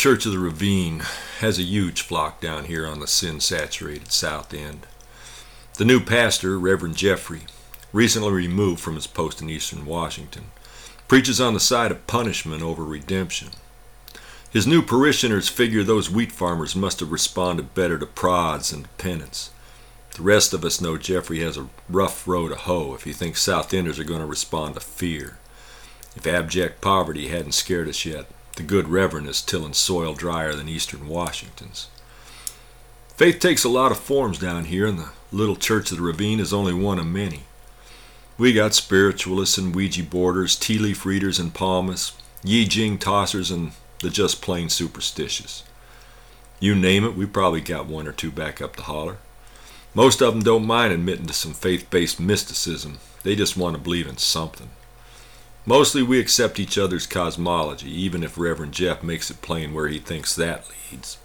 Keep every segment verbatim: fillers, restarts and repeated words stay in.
Church of the Ravine has a huge flock down here on the sin-saturated South End. The new pastor, Reverend Jeffrey, recently removed from his post in eastern Washington, preaches on the side of punishment over redemption. His new parishioners figure those wheat farmers must have responded better to prods than to penance. The rest of us know Jeffrey has a rough row to hoe if he thinks South Enders are going to respond to fear. If abject poverty hadn't scared us yet, the good Reverend is tilling soil drier than eastern Washington's. Faith takes a lot of forms down here, and the little Church of the Ravine is only one of many. We got spiritualists and Ouija boarders, tea leaf readers and palmists, Yi Jing tossers, and the just plain superstitious. You name it, we probably got one or two back up the holler. Most of them don't mind admitting to some faith-based mysticism. They just want to believe in something. Mostly we accept each other's cosmology, even if Reverend Jeff makes it plain where he thinks that leads.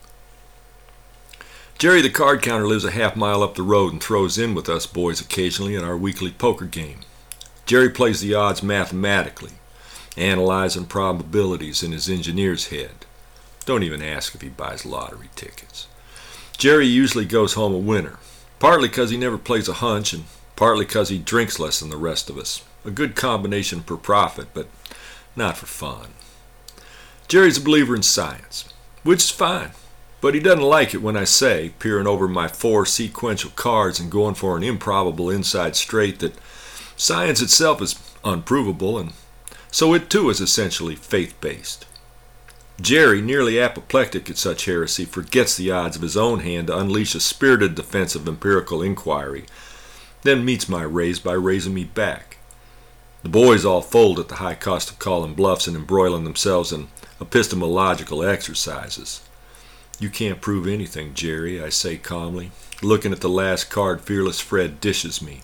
Jerry the card counter lives a half mile up the road and throws in with us boys occasionally at our weekly poker game. Jerry plays the odds mathematically, analyzing probabilities in his engineer's head. Don't even ask if he buys lottery tickets. Jerry usually goes home a winner, partly because he never plays a hunch and partly because he drinks less than the rest of us. A good combination for profit, but not for fun. Jerry's a believer in science, which is fine, but he doesn't like it when I say, peering over my four sequential cards and going for an improbable inside straight, that science itself is unprovable, and so it too is essentially faith-based. Jerry, nearly apoplectic at such heresy, forgets the odds of his own hand to unleash a spirited defense of empirical inquiry, then meets my raise by raising me back. The boys all fold at the high cost of calling bluffs and embroiling themselves in epistemological exercises. You can't prove anything, Jerry, I say calmly, looking at the last card Fearless Fred dishes me.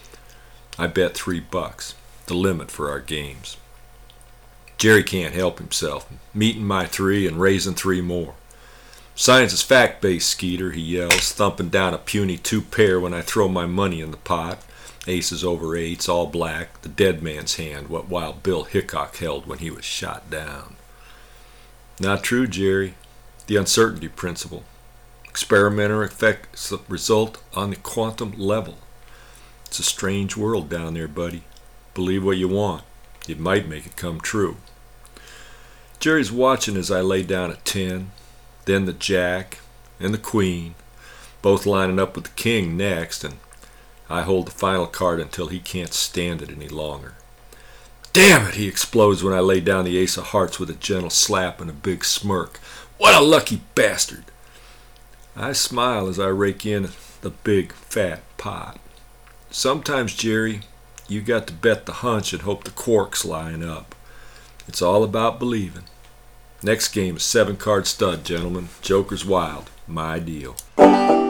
I bet three bucks, the limit for our games. Jerry can't help himself, meeting my three and raising three more. Science is fact-based, Skeeter, he yells, thumping down a puny two-pair when I throw my money in the pot. Aces over eights, all black, the dead man's hand, what Wild Bill Hickok held when he was shot down. Not true, Jerry. The uncertainty principle. Experimenter effects the result on the quantum level. It's a strange world down there, buddy. Believe what you want. It might make it come true. Jerry's watching as I lay down a ten, then the jack, and the queen, both lining up with the king next, and I hold the final card until he can't stand it any longer. Damn it, he explodes when I lay down the ace of hearts with a gentle slap and a big smirk. What a lucky bastard! I smile as I rake in the big fat pot. Sometimes, Jerry, you got to bet the hunch and hope the quarks line up. It's all about believing. Next game is seven card stud, gentlemen. Joker's wild. My deal.